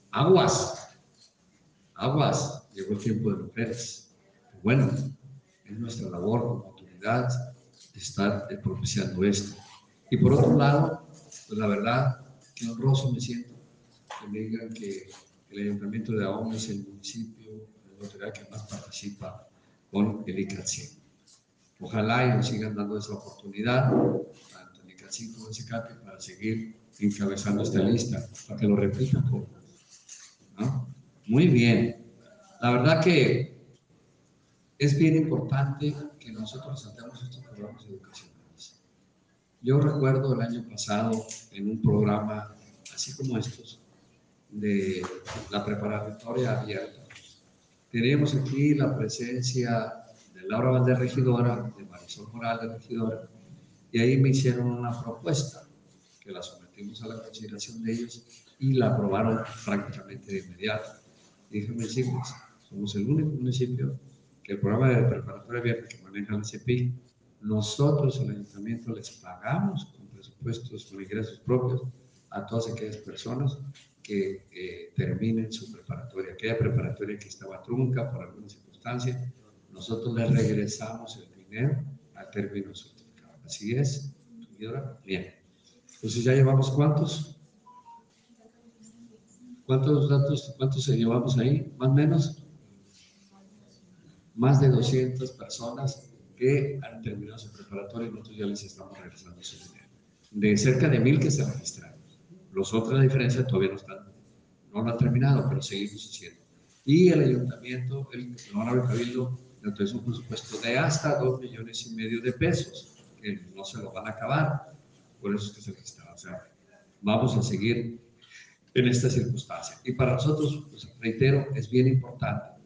Aguas, aguas, llegó el tiempo de mujeres. Bueno, es nuestra labor como autoridad estar propiciando esto. Y por otro lado, pues la verdad, que honroso me siento que me digan que el Ayuntamiento de Ahome es el municipio, la autoridad que más participa con el ICATSI. Ojalá y nos sigan dando esa oportunidad, tanto el ICATSI como el CECAPI, para seguir encabezando esta lista, para que lo repitan todos, ¿no? Muy bien. La verdad que es bien importante que nosotros resaltemos estos programas educacionales. Yo recuerdo el año pasado en un programa así como estos de la preparatoria abierta. Teníamos aquí la presencia de Laura Valdez, regidora, de Marisol Morales, regidora, y ahí me hicieron una propuesta que la sometimos a la consideración de ellos y la aprobaron prácticamente de inmediato. Y déjenme decirles, somos el único municipio que el programa de preparatoria abierta que maneja el CPI, nosotros, el ayuntamiento, les pagamos con presupuestos, con ingresos propios a todas aquellas personas que terminen su preparatoria. Aquella preparatoria que estaba trunca por alguna circunstancia, nosotros les regresamos el dinero al término certificado. Así es, señora. Bien. Entonces ya llevamos ¿cuántos? ¿Cuántos llevamos ahí? ¿Más o menos? Más de 200 personas que han terminado su preparatoria y nosotros ya les estamos regresando su dinero. De cerca de 1000 que se registraron. Los otros, la diferencia, todavía no lo han terminado, pero seguimos haciendo. Y el ayuntamiento, el honorable cabildo, le autorizó un presupuesto de hasta 2,5 millones de pesos, que no se lo van a acabar, por eso es que se registraron. O sea, vamos a seguir en esta circunstancia. Y para nosotros, pues, reitero, es bien importante